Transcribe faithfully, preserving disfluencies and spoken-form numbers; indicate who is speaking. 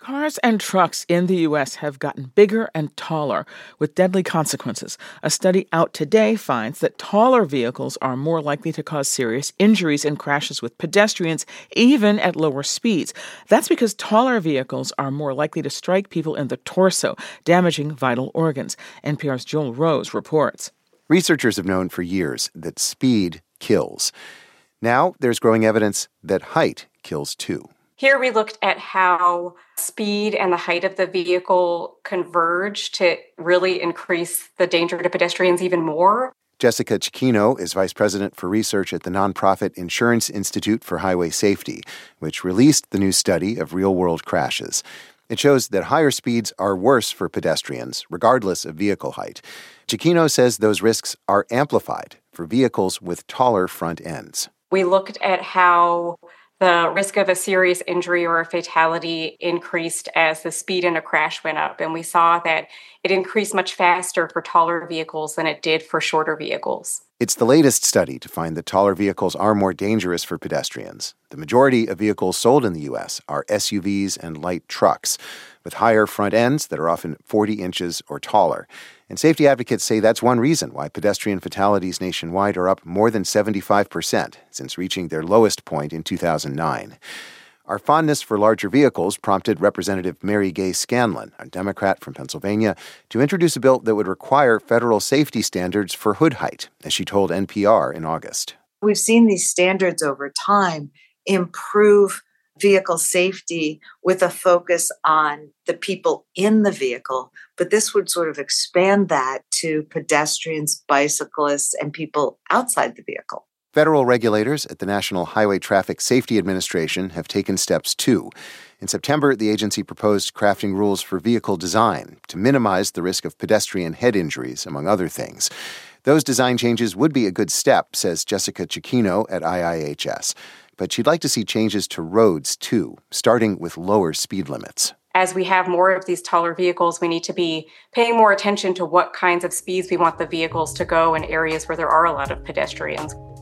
Speaker 1: Cars and trucks in the U S have gotten bigger and taller, with deadly consequences. A study out today finds that taller vehicles are more likely to cause serious injuries in crashes with pedestrians, even at lower speeds. That's because taller vehicles are more likely to strike people in the torso, damaging vital organs. N P R's Joel Rose reports.
Speaker 2: Researchers have known for years that speed kills. Now there's growing evidence that height kills too.
Speaker 3: Here we looked at how speed and the height of the vehicle converge to really increase the danger to pedestrians even more.
Speaker 2: Jessica Cecchino is vice president for research at the nonprofit Insurance Institute for Highway Safety, which released the new study of real-world crashes. It shows that higher speeds are worse for pedestrians, regardless of vehicle height. Cecchino says those risks are amplified for vehicles with taller front ends.
Speaker 3: We looked at how the risk of a serious injury or a fatality increased as the speed in a crash went up. And we saw that it increased much faster for taller vehicles than it did for shorter vehicles.
Speaker 2: It's the latest study to find that taller vehicles are more dangerous for pedestrians. The majority of vehicles sold in the U S are S U Vs and light trucks, with higher front ends that are often forty inches or taller. And safety advocates say that's one reason why pedestrian fatalities nationwide are up more than seventy-five percent since reaching their lowest point in two thousand nine. Our fondness for larger vehicles prompted Representative Mary Gay Scanlon, a Democrat from Pennsylvania, to introduce a bill that would require federal safety standards for hood height, as she told N P R in August.
Speaker 4: We've seen these standards over time improve vehicle safety with a focus on the people in the vehicle, but this would sort of expand that to pedestrians, bicyclists, and people outside the vehicle.
Speaker 2: Federal regulators at the National Highway Traffic Safety Administration have taken steps too. In September, the agency proposed crafting rules for vehicle design to minimize the risk of pedestrian head injuries, among other things. Those design changes would be a good step, says Jessica Cecchino at I I H S. But she'd like to see changes to roads, too, starting with lower speed limits.
Speaker 3: As we have more of these taller vehicles, we need to be paying more attention to what kinds of speeds we want the vehicles to go in areas where there are a lot of pedestrians.